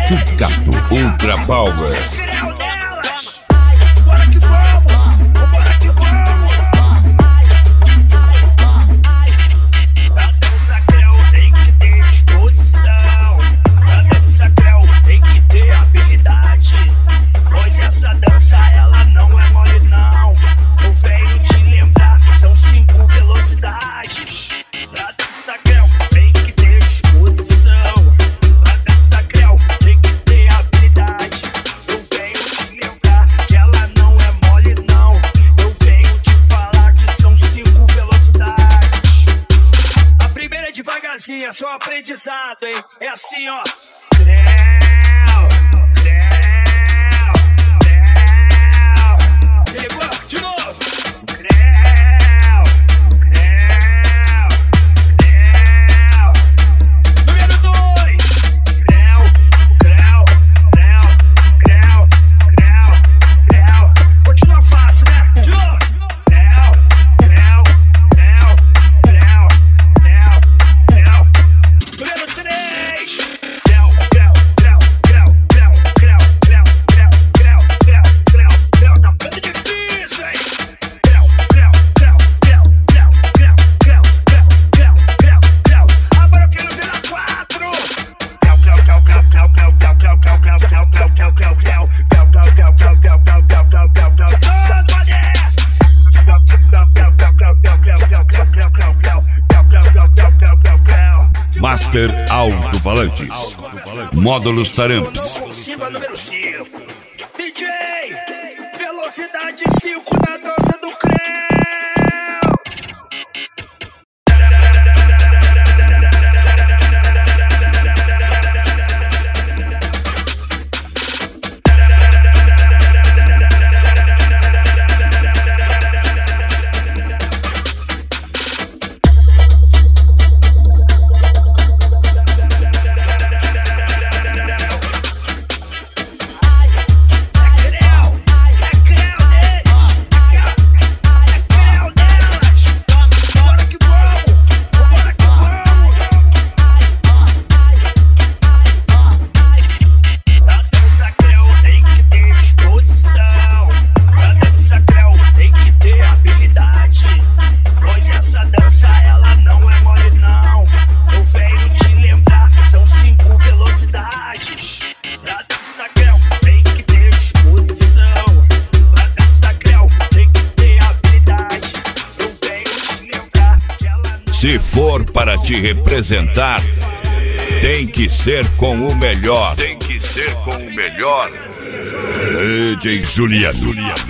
Tucato Ultra Power. É só aprendizado, hein? É assim, ó. Se ligou? De novo. Número 2. Continua fácil, né? De novo. Master Alto-Falantes. Módulos Taramps. Número 5. DJ, velocidade 5 na dança do creu. Se for para te representar, tem que ser com o melhor. Tem que ser com o melhor. DJ Juliano.